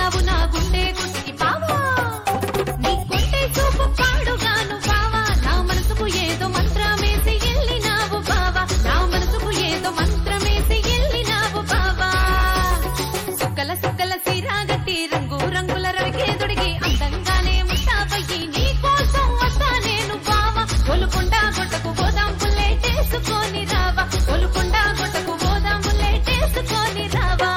చేశావు నా గుండె గుడికి బావా నీ కొంటే చూపు పాడుగాను బావా నా మనసుకు ఏదో మంత్రమేసి ఎల్లినావు బావా నా మనసుకు ఏదో మంత్రమేసి ఎల్లినావు బావా సుక్కల సుక్కల సిరాగట్టి రంగు రంగుల రవికే దొడిగి అందంగానే ముస్తాబయ్యి నీ కోసం వస్తా నేను బావా గోలుకొండ గొట్టకు గోదాం పుల్లెటేసుకొని రావా గోలుకొండ గొట్టకు గోదాం పుల్లెటేసుకొని రావా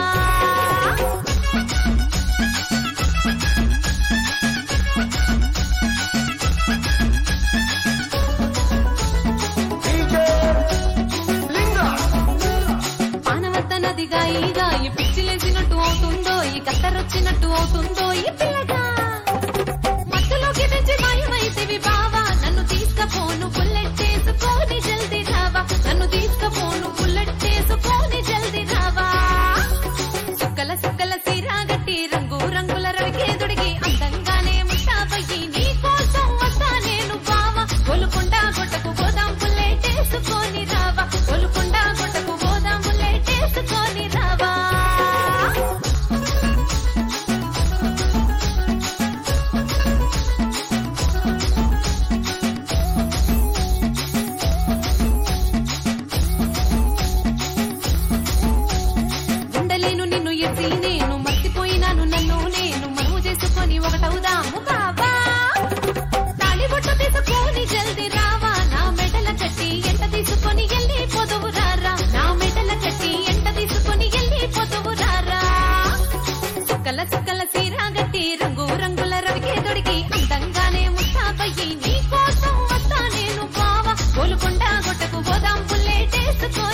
పానవద్ద నదిగా ఈ పిచ్చిలేసినట్టు అవుతుందో ఈ కత్తరొచ్చినట్టు అవుతుందో ఈ పిల్లగా మధ్యలోకి తెచ్చి మాయమైతివి బావా నన్ను తీసుకపోను బుల్లెట్టేసుకొని జల్దీ రావా నన్ను తీసుకపోను బుల్లెట్టేసుకొని జల్దీ రావా సుక్కల సుక్కల సిరాగట్టి రంగు రంగుల రవికే దొడిగి అందంగానే ముస్తాబయ్యి నీ కోసం వస్తా నేను బావా గోలుకొండ గొట్టకు గోదాం బుల్లెట్టేసుకొని రావా గోలుకొండ గొట్టకు గోదాం బుల్లెట్టేసుకొని రావా ఉండలేను నిన్ను ఎత్తి నేను మర్చిపోయినాను నన్ను నేను మనము చేసుకొని ఒకటవుదాము బాబా తాళిబొట్టు తీసుకొని జల్దీ రావా నా మెడల కట్టి ఎంట తీసుకొని ఎల్లి పొదువు రారా నా మెడల కట్టి ఎంట తీసుకొని ఎల్లి పొదువు రారా సుక్కల సుక్కల సిరాగట్టి రంగు రంగుల రవికే దొడిగి అందంగానే ముస్తాబయ్యి నీ కోసం వస్తా నేను బావా గోలుకొండ గొట్టకు గోదాం పుల్లెటేసుకో